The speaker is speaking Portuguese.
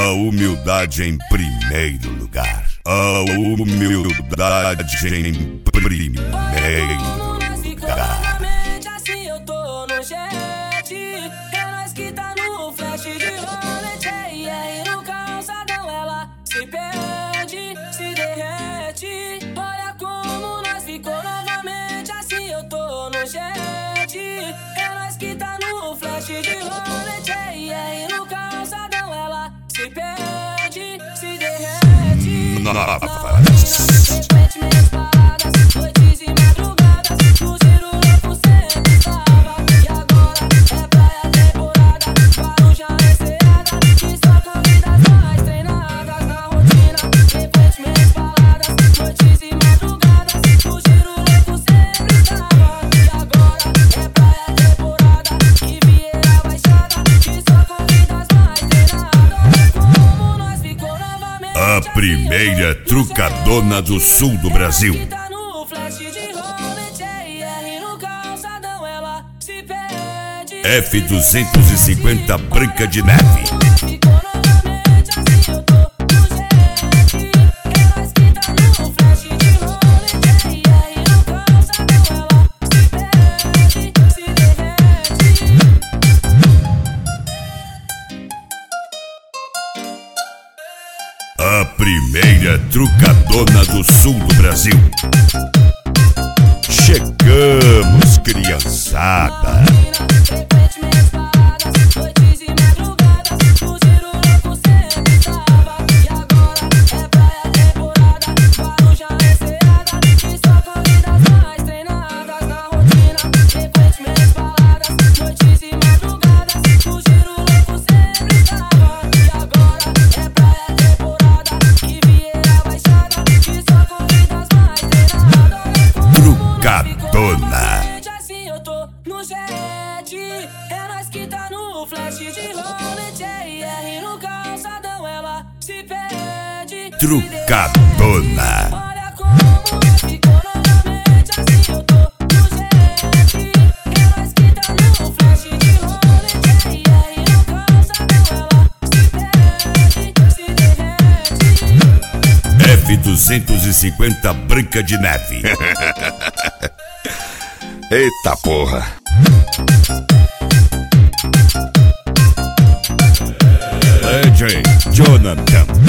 A humildade em primeiro lugar. A humildade em primeiro lugar. Assim eu tô no jet, é nós que tá no flash de rolete. E aí no calçadão ela se perde, se derrete. Olha como nós ficou novamente. Assim eu tô no jet, é nós que tá no flash de rolete. E aí no calçadão ela se perde, se derrete. Frequente minhas paradas, noites e madrugadas, no giro louco sempre estava. E agora é praia temporada, Guarujá enseada, que só convidas mais treinadas na rotina. Frequente minhas paradas, noites e madrugadas, no giro louco sempre estava. E agora é praia temporada, Riviera Baixada, que só convidas mais treinadas. Como nós ficou novamente. A primeira trucadona do sul do Brasil. F250 Branca de Neve. A primeira trucadona do sul do Brasil. Chegamos, criançada. Assim eu tô no jet, é nós que tá no flash de rolete. E aí no calçadão ela se perde, Trucadona. olha como nós ficou novamente. Assim eu tô no jet, é nós que tá no flash de rolete. E aí no calçadão ela se perde, se derrete. F250 Branca de Neve. Eita porra. DJ Jonathan.